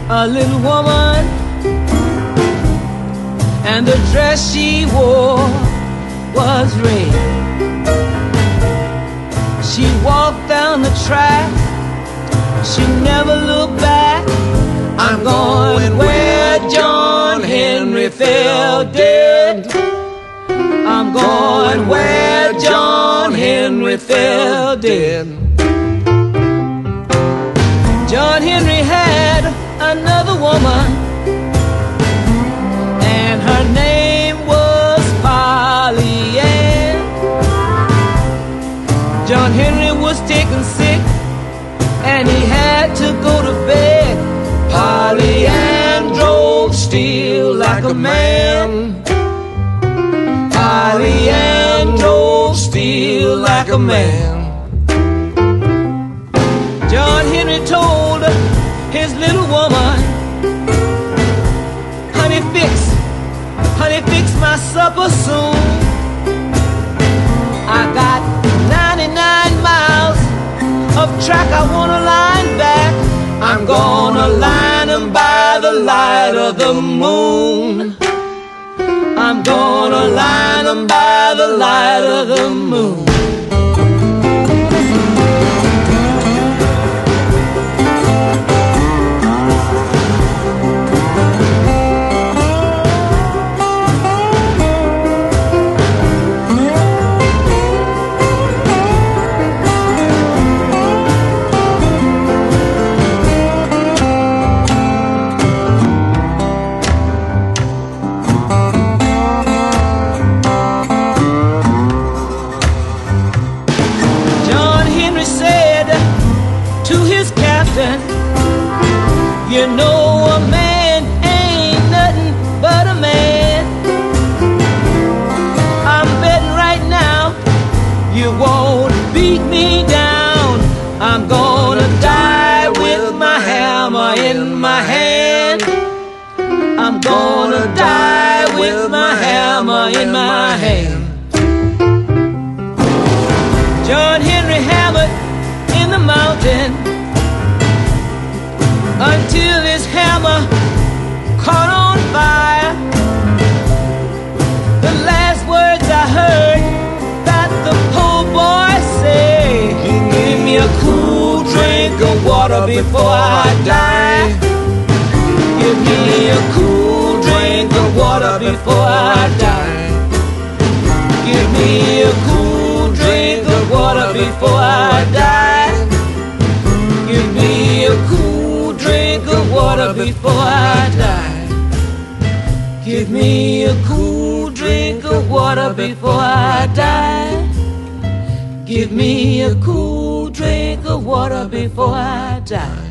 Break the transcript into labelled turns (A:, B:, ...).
A: a little woman, and the dress she wore was red. She walked down the track, she never looked back. I'm going where John Henry fell dead. I'm going where John Henry fell dead. John Henry had another woman, and her name was Polly Ann. John Henry was taken sick, and he had to go to bed. Polly Ann drove steel like a man. Polly Ann drove steel like a man. John Henry told his little woman, honey, fix my supper soon. I got 99 miles of track I wanna line back. I'm gonna line them by the light of the moon. I'm gonna line them by the light of the moon. You know a man ain't nothing but a man. I'm betting right now you won't beat me down. I'm gonna die with my hammer in my hand. I'm gonna die with my hammer in my hand. John Henry hammered in the mountain until his hammer caught on fire. The last words I heard that the poor boy say, give me a cool drink of water before I die. Give me a cool drink of water before I die. Give me a cool drink of water before I die. Give me a cool drink of water before I die. Give me a cool drink of water before I die. Give me a cool drink of water before I die.